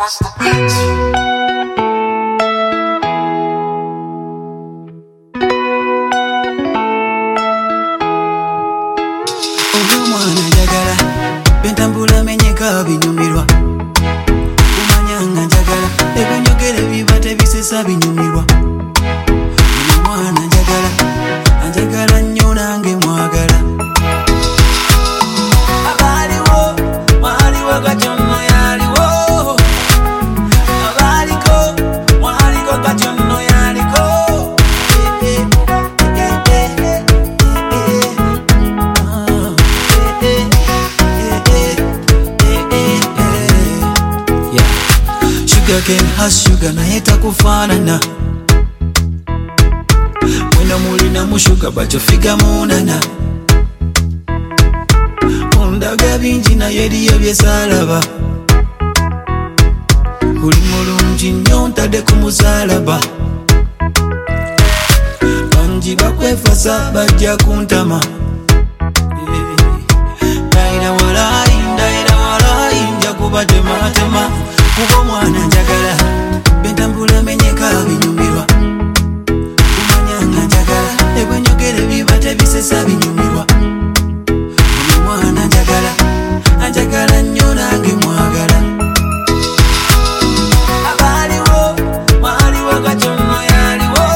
Almost the beat. Bentambula menyeka binyumirwa kumanyanga njagala ebinyogere bibate bisesa binyumirwa mwana njagala anjagala nnyo nange mwagala abaliwo mwaliwo katono yaliwo abaliko mwaliko katono yaliko Sugar cane has sugar na yeta kufanana Mwena mulina mushuga bacho figa munana Undaga binji na yedi yebye salaba Uli mulungi nnyo ntadde ku musalaba Banji bakwefasa bajja kuntama Ndaira walai nja kubatematema Kubo mwana njagala bentambula menyeka binyumirwa kumanyanga njagala ebinyogere bibate bisesa binyumirwa mwana njagala anjagala nnyo nange mwagala abaliwo mwaliwo katono yaliwo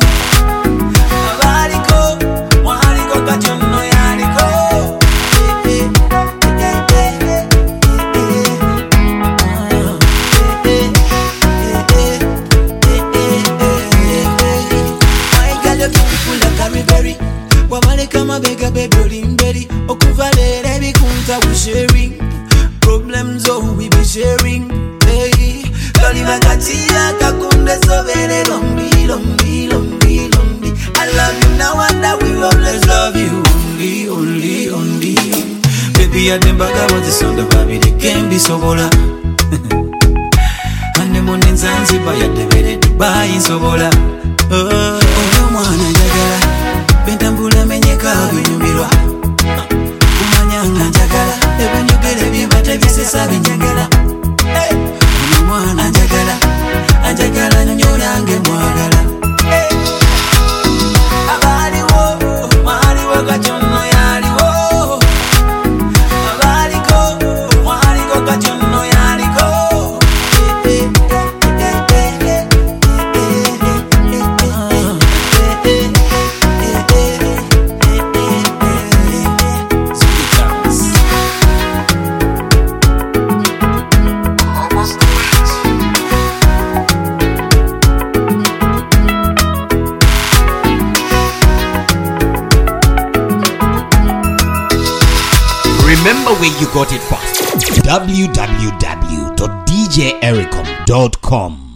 abaliko mwaliko katono yaliko Wamaleka mabega bedoli mberi okuvalera ebikunta we sharing problems we be sharing hey kali bakatira kakunde sobere lombi I love you now and I will always love you only baby I dembaga what the sound of baby they can be sobola ande mone Zanzibar ya debere Dubai sobola oh mwana njagala bentambula menyeka binyumirwa kumanyanga njagala ebinyogere bibate bisesa binyagala mwana njagala anjagala nnyo nange mwagala abaliwo mwaliwo katono yaliwo abaliko mwaliko katono yaliko Remember where you got it from. www.djericom.com